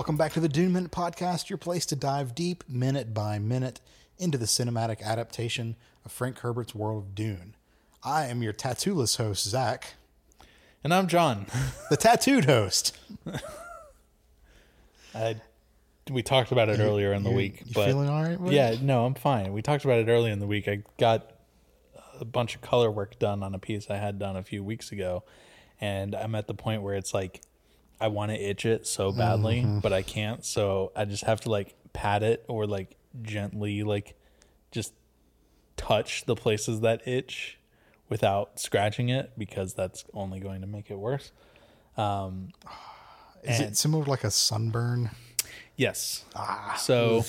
Welcome back to the Dune Minute Podcast, your place to dive deep, minute by minute, into the cinematic adaptation of Frank Herbert's world of Dune. I am your tattooless host, Zach. And I'm John. The tattooed host. We talked about it earlier in the week. You but feeling all right, buddy? Yeah, no, I'm fine. We talked about it earlier in the week. I got a bunch of color work done on a piece I had done a few weeks ago. And I'm at the point where it's like, I want to itch it so badly, but I can't. So I just have to like pat it or like gently like just touch the places that itch without scratching it, because that's only going to make it worse. Is it similar to like a sunburn? Yes. So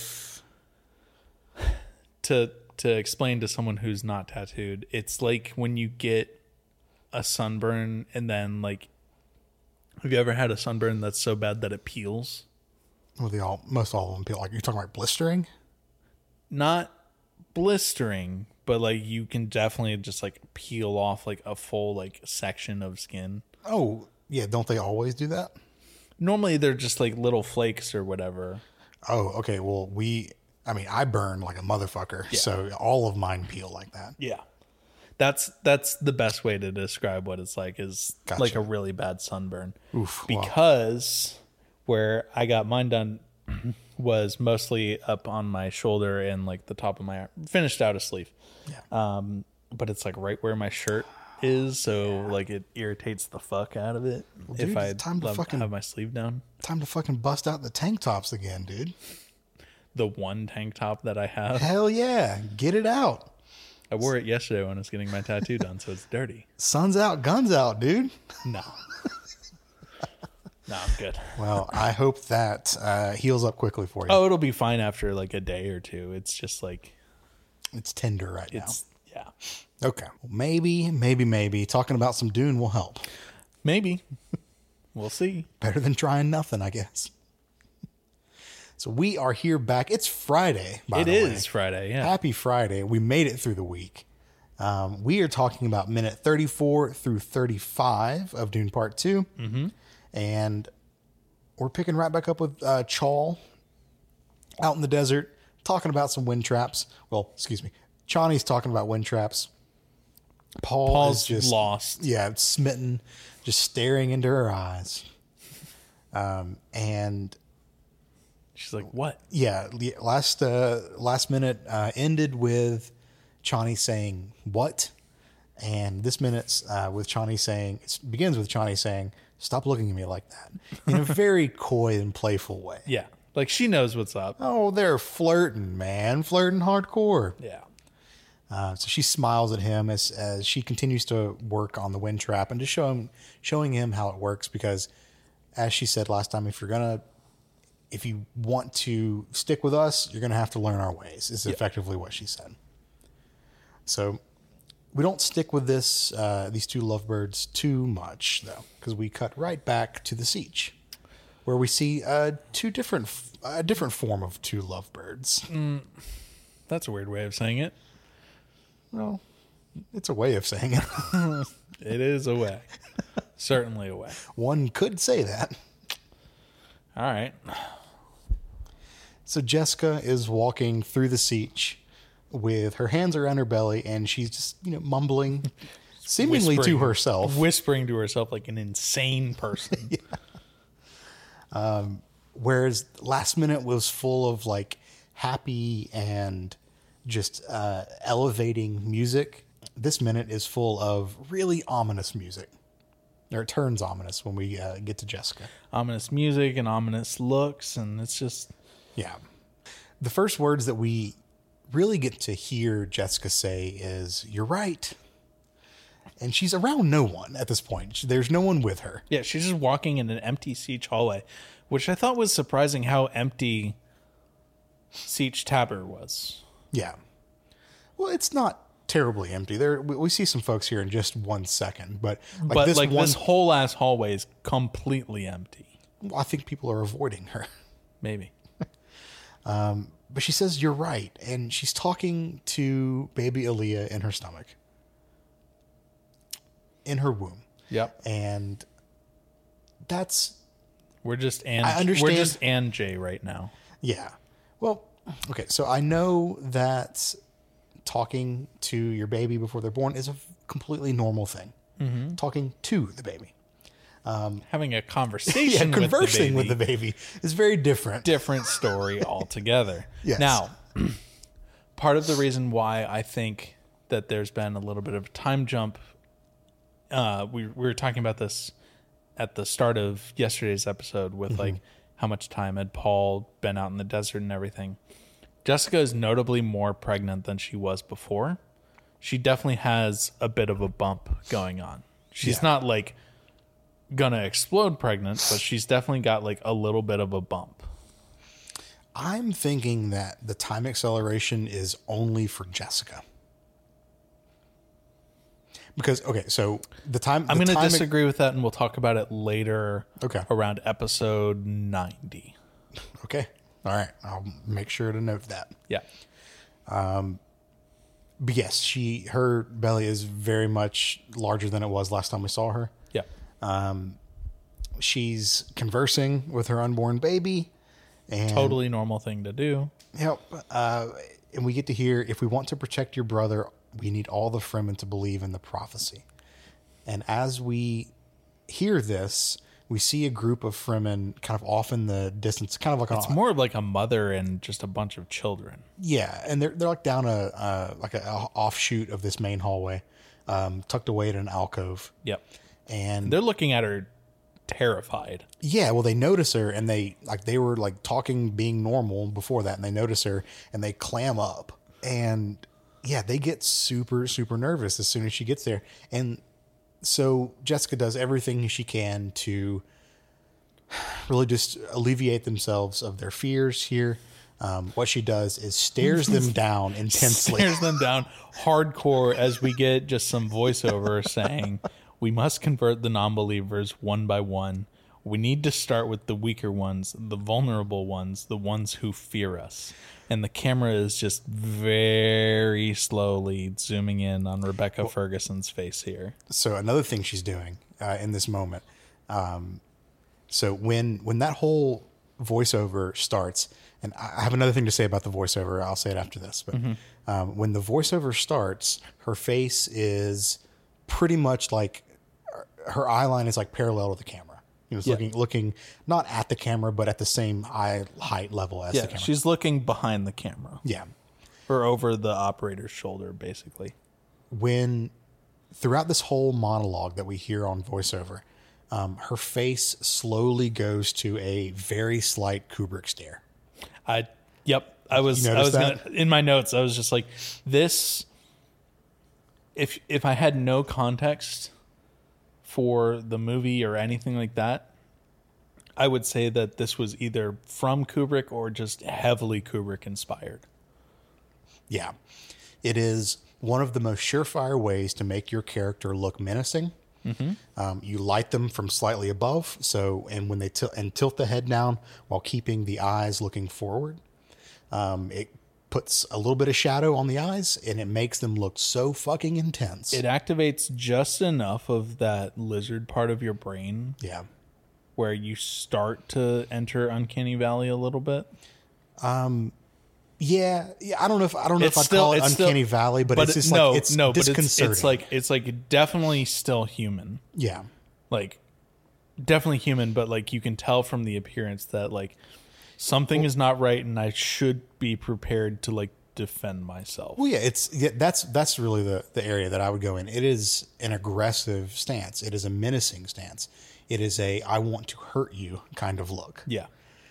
to explain to someone who's not tattooed, it's like when you get a sunburn and then like, have you ever had a sunburn that's so bad that it peels? Well, most all of them peel. Like, you're talking about blistering? Not blistering, but like you can definitely just like peel off like a full like section of skin. Oh, yeah. Don't they always do that? Normally they're just like little flakes or whatever. Oh, okay. Well, I burn like a motherfucker. Yeah. So all of mine peel like that. Yeah. That's the best way to describe what it's like, is Gotcha. like a really bad sunburn. Oof. Because where I got mine done was mostly up on my shoulder and like the top of my arm, finished out a sleeve. Yeah. But it's like right where my shirt is, so like it irritates the fuck out of it dude, if I it's time to have my sleeve down. Time to fucking bust out the tank tops again, dude. The one tank top that I have, Hell yeah. Get it out. I wore it yesterday when I was getting my tattoo done, so it's dirty. Sun's out, guns out, dude. No. No, I'm good. Well, I hope that heals up quickly for you. Oh, it'll be fine after like a day or two. It's just like, It's tender right now. yeah. Okay. Well, maybe talking about some Dune will help. Maybe. We'll see. Better than trying nothing, I guess. So we are here back. It's Friday, by the way. It is Friday, yeah. Happy Friday. We made it through the week. We are talking about minute 34 through 35 of Dune Part 2. Mm-hmm. And we're picking right back up with Chaul out in the desert, talking about some wind traps. Well, excuse me. Chani's talking about wind traps. Paul's is just lost. Yeah, smitten, just staring into her eyes. And She's like, what? yeah, the last minute ended with Chani saying what, and this minute's with Chani saying, it begins with Chani saying, "Stop looking at me like that," in a very coy and playful way. Yeah. Like she knows what's up. Oh, they're flirting, man, flirting hardcore. Yeah. So she smiles at him as she continues to work on the wind trap and just showing him how it works, because, as she said last time, if you want to stick with us, you're going to have to learn our ways, is effectively what she said. So we don't stick with these two lovebirds too much, though, because we cut right back to the siege, where we see a different form of two lovebirds. That's a weird way of saying it. Well, it's a way of saying it. It is a way. Certainly a way. One could say that. All right. So Jessica is walking through the siege with her hands around her belly, and she's just, mumbling, seemingly to herself. Whispering to herself like an insane person. Whereas last minute was full of like happy and just elevating music. This minute is full of really ominous music. Or it turns ominous when we get to Jessica. Ominous music and ominous looks, and it's just... Yeah. The first words that we really get to hear Jessica say is, "You're right." And she's around no one at this point. There's no one with her. Yeah, she's just walking in an empty siege hallway, which I thought was surprising how empty Siege Tabor was. Yeah. Well, it's not terribly empty. We see some folks here in just 1 second, but this whole ass hallway is completely empty. I think people are avoiding her. Maybe. But she says, "You're right." And she's talking to baby Aaliyah in her stomach. In her womb. Yep. And that's We're just I understand. We're just and Jay right now. Yeah. Well, okay. So I know that talking to your baby before they're born is a completely normal thing. Mm-hmm. Talking to the baby. Having a conversation, conversing with the baby is very different. Different story altogether. Yes. Now, part of the reason why I think that there's been a little bit of a time jump, we were talking about this at the start of yesterday's episode with like how much time had Paul been out in the desert and everything. Jessica is notably more pregnant than she was before. She definitely has a bit of a bump going on. She's not like gonna explode pregnant, but she's definitely got like a little bit of a bump. I'm thinking that the time acceleration is only for Jessica. Because, okay, so I'm going to disagree with that, and we'll talk about it later. Okay. Around episode 90. Okay. All right. I'll make sure to note that. Yeah. But yes, her belly is very much larger than it was last time we saw her. Yeah. She's conversing with her unborn baby. And totally normal thing to do. Yep. And we get to hear, if we want to protect your brother, we need all the Fremen to believe in the prophecy. And as we hear this, we see a group of Fremen kind of off in the distance, kind of like it's more of like a mother and just a bunch of children. Yeah, and they're like down a offshoot of this main hallway, tucked away in an alcove. Yep. And they're looking at her terrified. Yeah, well, they notice her, and they were like talking, being normal before that, and they notice her, and they clam up, and yeah, they get super, super nervous as soon as she gets there. And so Jessica does everything she can to really just alleviate themselves of their fears here. What she does is stares them down intensely. Stares them down hardcore as we get just some voiceover saying, "We must convert the non-believers one by one. We need to start with the weaker ones, the vulnerable ones, the ones who fear us." And the camera is just very slowly zooming in on Rebecca Ferguson's face here. So another thing she's doing in this moment. So when that whole voiceover starts, and I have another thing to say about the voiceover. I'll say it after this. But when the voiceover starts, her face is pretty much like her eye line is like parallel to the camera. You know, it's looking not at the camera, but at the same eye height level as the camera. She's looking behind the camera. Yeah. Or over the operator's shoulder, basically. When throughout this whole monologue that we hear on voiceover, her face slowly goes to a very slight Kubrick stare. Yep. I was in my notes, I was just like, this, if I had no context for the movie or anything like that, I would say that this was either from Kubrick or just heavily Kubrick inspired. Yeah. It is one of the most surefire ways to make your character look menacing. Mm-hmm. You light them from slightly above, and when they tilt the head down while keeping the eyes looking forward. It puts a little bit of shadow on the eyes, and it makes them look so fucking intense. It activates just enough of that lizard part of your brain. Yeah. Where you start to enter Uncanny Valley a little bit. Yeah. I don't know if I'd call it Uncanny Valley, but it's just disconcerting. It's like definitely still human. Yeah. Like definitely human, but like you can tell from the appearance that like something is not right, and I should be prepared to like defend myself. Well, that's really the area that I would go in. It is an aggressive stance. It is a menacing stance. It is a I want to hurt you kind of look. Yeah.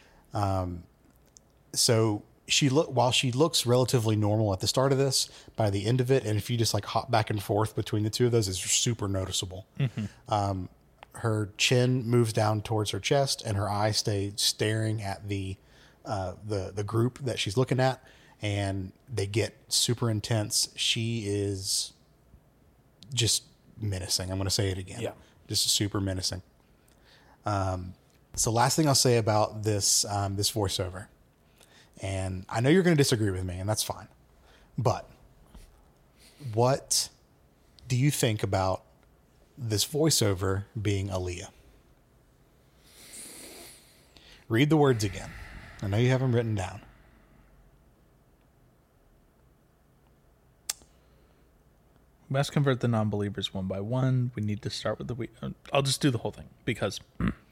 So while she looks relatively normal at the start of this, by the end of it, and if you just like hop back and forth between the two of those, it's super noticeable. Mm-hmm. Her chin moves down towards her chest, and her eyes stay staring at the group that she's looking at, and they get super intense. She is just menacing. I'm going to say it again. Yeah. Just super menacing. So last thing I'll say about this voiceover, and I know you're going to disagree with me, and that's fine, but what do you think about this voiceover being Aaliyah? Read the words again. I know you have them written down. We must convert the non-believers one by one. We need to start with the... I'll just do the whole thing because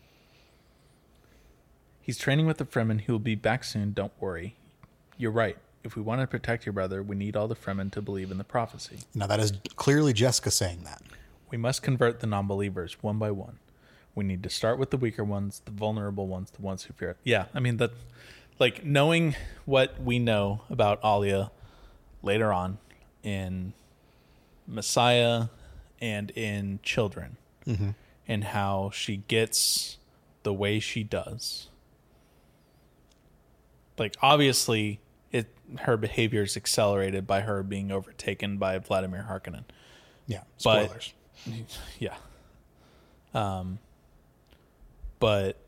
he's training with the Fremen. He will be back soon. Don't worry. You're right. If we want to protect your brother, we need all the Fremen to believe in the prophecy. Now, that is clearly Jessica saying that. We must convert the non-believers one by one. We need to start with the weaker ones, the vulnerable ones, the ones who fear it. Yeah, I mean, that, like, knowing what we know about Alia later on in Messiah and in Children, and how she gets the way she does. Like, obviously, her behavior is accelerated by her being overtaken by Vladimir Harkonnen. Yeah, spoilers. Yeah. But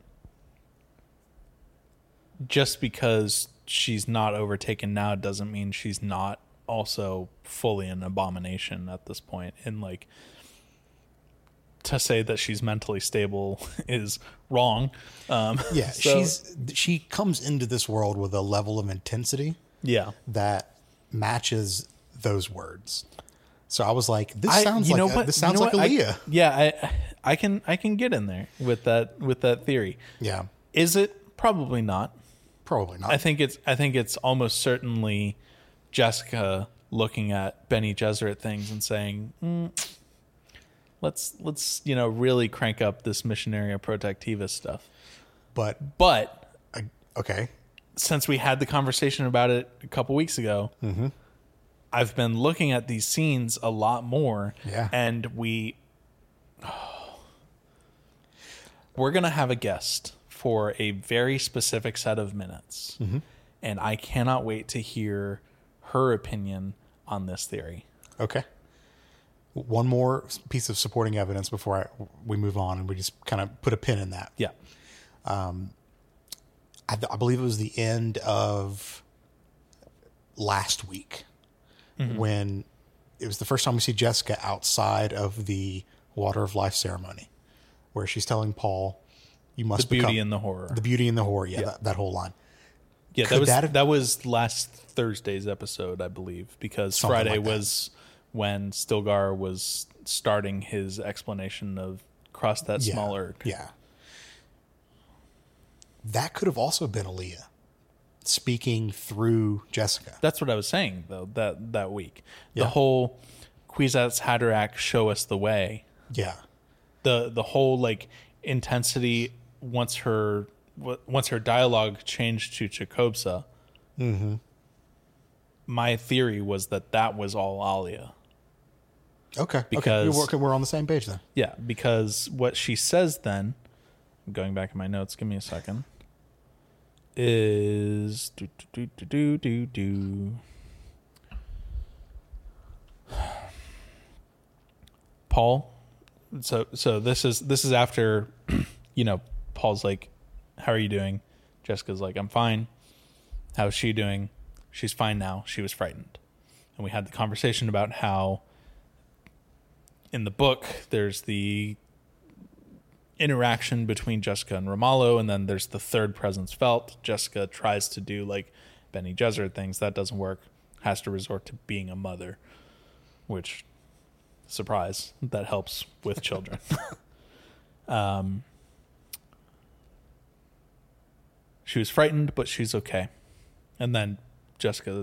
just because she's not overtaken now doesn't mean she's not also fully an abomination at this point. And, like, to say that she's mentally stable is wrong. Yeah, so, she comes into this world with a level of intensity that matches those words. So I was like, this sounds like Aaliyah. I can get in there with that theory. Yeah. Is it? Probably not. Probably not. I think it's almost certainly Jessica looking at Bene Gesserit things and saying, let's really crank up this Missionaria Protectiva stuff. But okay. Since we had the conversation about it a couple weeks ago, I've been looking at these scenes a lot more. Yeah. And we're going to have a guest for a very specific set of minutes. And I cannot wait to hear her opinion on this theory. Okay. One more piece of supporting evidence before we move on, and we just kind of put a pin in that. Yeah. I believe it was the end of last week when it was the first time we see Jessica outside of the Water of Life ceremony, where she's telling Paul, "You must become the beauty become and the horror." The beauty and the horror. Yeah, that whole line. Yeah, that was last Thursday's episode, I believe, because Friday was when Stilgar was starting his explanation of cross that small erg. Yeah. That could have also been Aaliyah speaking through Jessica. That's what I was saying, though, that week. Yeah. The whole Kwisatz Haderach show us the way. Yeah. The whole, like, intensity once her dialogue changed to Chakobsa. My theory was that was all Alia. Okay. Because we're on the same page then. Yeah, because what she says then, going back in my notes, give me a second, is Paul. So this is after, Paul's like, "How are you doing?" Jessica's like, "I'm fine." How's she doing? She's fine now. She was frightened. And we had the conversation about how in the book there's the interaction between Jessica and Ramallo, and then there's the third presence felt. Jessica tries to do like Bene Gesserit things. That doesn't work. Has to resort to being a mother, which, surprise, that helps with children. She was frightened, but she's okay. And then Jessica,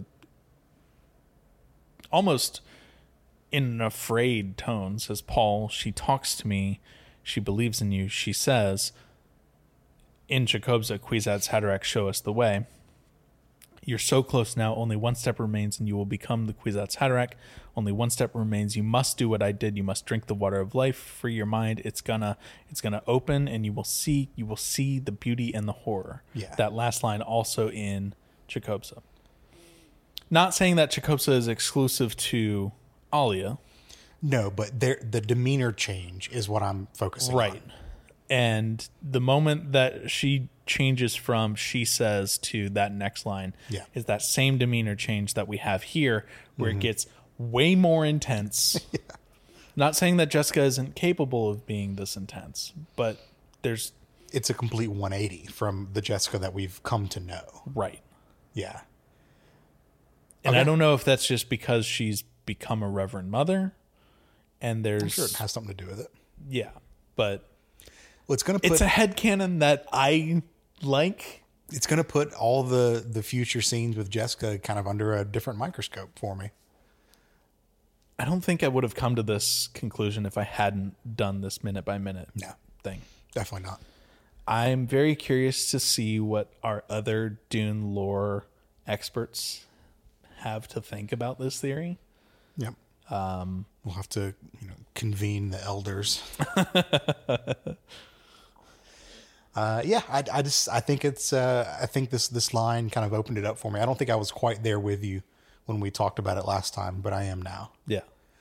almost in an afraid tone, says, "Paul, she talks to me. She believes in you. She says, in Chakobsa, Kwisatz Haderach, show us the way. You're so close now. Only one step remains and you will become the Kwisatz Haderach. Only one step remains. You must do what I did. You must drink the water of life. Free your mind. It's gonna open and you will see the beauty and the horror." Yeah. That last line also in Chakobsa. Not saying that Chakobsa is exclusive to Alia. No, but the demeanor change is what I'm focusing on. Right. And the moment that she changes from "she says" to that next line is that same demeanor change that we have here, where it gets way more intense. Not saying that Jessica isn't capable of being this intense, but there's it's a complete 180 from the Jessica that we've come to know. Right. Yeah. And Okay. I don't know if that's just because she's become a Reverend Mother, and there's I'm sure it has something to do with it. yeah, but Well, it's going to put it's a headcanon that I like. it's going to put all the future scenes with Jessica kind of under a different microscope for me. I don't think I would have come to this conclusion if I hadn't done this minute by minute No, thing. definitely not. I'm very curious to see what our other Dune lore experts have to think about this theory. Yep. We'll have to, convene the elders. Yeah, I think it's, I think this line kind of opened it up for me. I don't think I was quite there with you when we talked about it last time, but I am now. Yeah.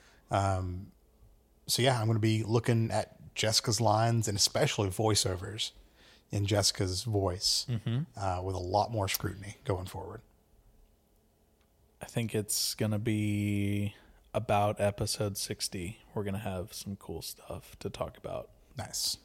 So yeah, I'm going to be looking at Jessica's lines and especially voiceovers in Jessica's voice with a lot more scrutiny going forward. I think it's going to be about episode 60. We're going to have some cool stuff to talk about. Nice.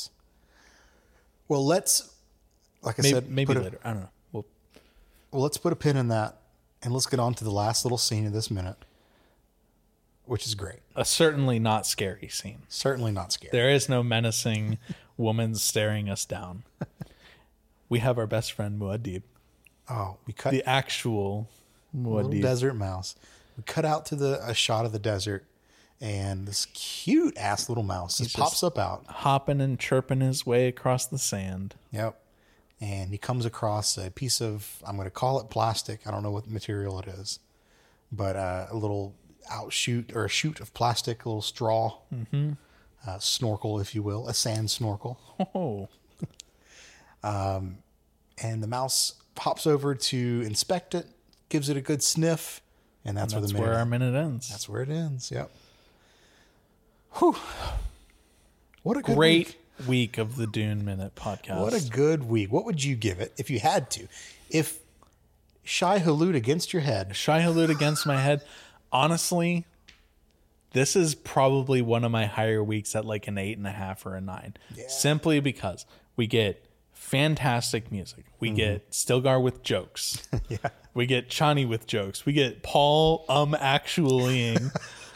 Well, let's, like I Maybe, said, maybe later. I don't know. Well, let's put a pin in that and let's get on to the last little scene of this minute, which is great. A certainly not scary scene. Certainly not scary. There is no menacing woman staring us down. We have our best friend Muad'Dib, Oh, we cut the actual little Muad'Dib. desert mouse. We cut out to a shot of the desert, and this cute ass little mouse just pops up out. Hopping and chirping his way across the sand. Yep. And he comes across a piece of, I'm going to call it plastic. I don't know what material it is, but a little outshoot or a shoot of plastic, a little straw, snorkel, if you will, a sand snorkel. Oh, And the mouse hops over to inspect it, gives it a good sniff, and that's, that's where where the our minute. minute ends. That's where it ends. Yep. Whew. What a good Great week. week of the Dune Minute podcast. What a good week. What would you give it if you had to? If Shai Hulud against your head. Shai Hulud against my head. Honestly, this is probably one of my higher weeks at like an 8.5 or a 9. Yeah. Simply because we get fantastic music. We get Stilgar with jokes. Yeah. We get Chani with jokes. We get Paul actuallying.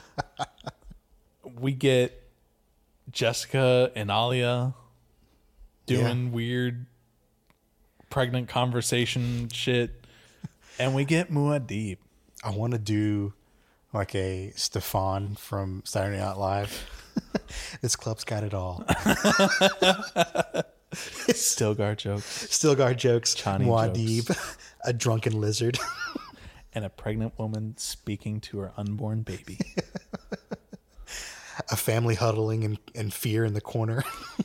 We get Jessica and Alia doing weird pregnant conversation shit. And we get Muad'Dib. I want to do like a Stefan from Saturday Night Live. This club's got it all. Stilgar jokes. Stilgar jokes. Chani Muad'Dib. A drunken lizard. And a pregnant woman speaking to her unborn baby. A family huddling in fear in the corner.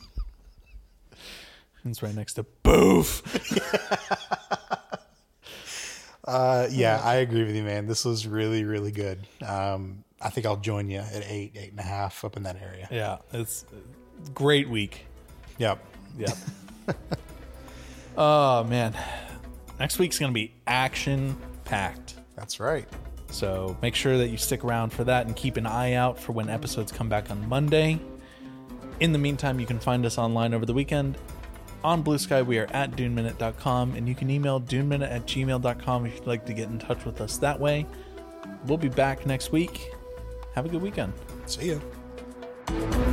It's right next to Boof. Yeah, I agree with you, man. This was really, really good. I think I'll join you at 8.5 up in that area. Yeah, it's a great week. Yep. Yep. Oh, man. Next week's going to be action-packed. That's right. So make sure that you stick around for that and keep an eye out for when episodes come back on Monday. In the meantime, you can find us online over the weekend. On Blue Sky, we are at duneminute.com, and you can email duneminute@gmail.com if you'd like to get in touch with us that way. We'll be back next week. Have a good weekend. See ya.